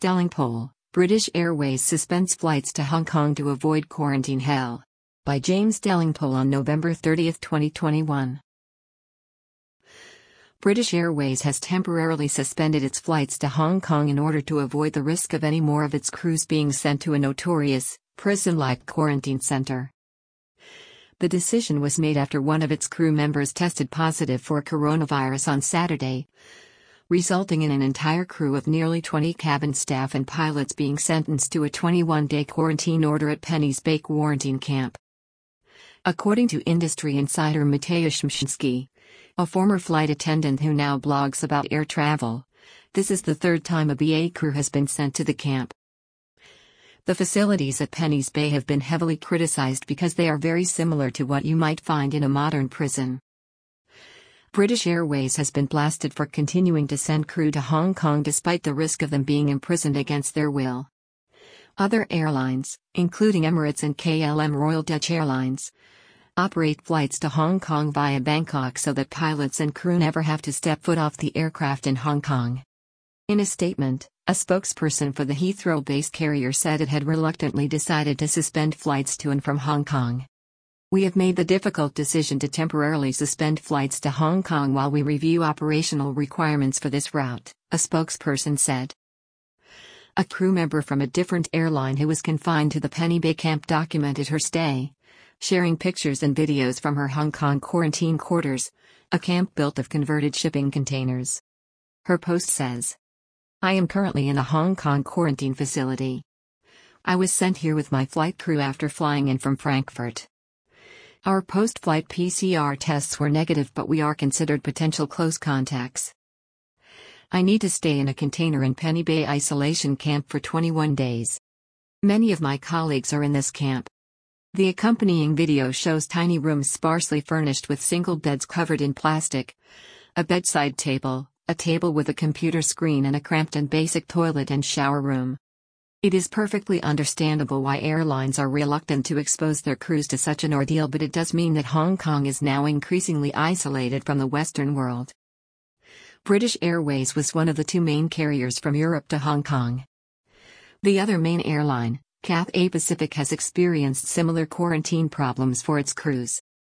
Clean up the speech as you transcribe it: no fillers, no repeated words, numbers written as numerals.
Delingpole, British Airways suspends flights to Hong Kong to avoid quarantine hell. By James Delingpole on November 30, 2021. British Airways has temporarily suspended its flights to Hong Kong in order to avoid the risk of any more of its crews being sent to a notorious, prison-like quarantine center. The decision was made after one of its crew members tested positive for coronavirus on Saturday, resulting in an entire crew of nearly 20 cabin staff and pilots being sentenced to a 21-day quarantine order at Penny's Bay Quarantine Camp. According to industry insider Mateusz Mszczynski, a former flight attendant who now blogs about air travel, this is the third time a BA crew has been sent to the camp. The facilities at Penny's Bay have been heavily criticized because they are very similar to what you might find in a modern prison. British Airways has been blasted for continuing to send crew to Hong Kong despite the risk of them being imprisoned against their will. Other airlines, including Emirates and KLM Royal Dutch Airlines, operate flights to Hong Kong via Bangkok so that pilots and crew never have to step foot off the aircraft in Hong Kong. In a statement, a spokesperson for the Heathrow-based carrier said it had reluctantly decided to suspend flights to and from Hong Kong. "We have made the difficult decision to temporarily suspend flights to Hong Kong while we review operational requirements for this route," a spokesperson said. A crew member from a different airline who was confined to the Penny Bay camp documented her stay, sharing pictures and videos from her Hong Kong quarantine quarters, a camp built of converted shipping containers. Her post says, "I am currently in a Hong Kong quarantine facility. I was sent here with my flight crew after flying in from Frankfurt. Our post-flight PCR tests were negative, but we are considered potential close contacts. I need to stay in a container in Penny Bay isolation camp for 21 days. Many of my colleagues are in this camp." The accompanying video shows tiny rooms sparsely furnished with single beds covered in plastic, a bedside table, a table with a computer screen, and a cramped and basic toilet and shower room. It is perfectly understandable why airlines are reluctant to expose their crews to such an ordeal, but it does mean that Hong Kong is now increasingly isolated from the Western world. British Airways was one of the two main carriers from Europe to Hong Kong. The other main airline, Cathay Pacific, has experienced similar quarantine problems for its crews.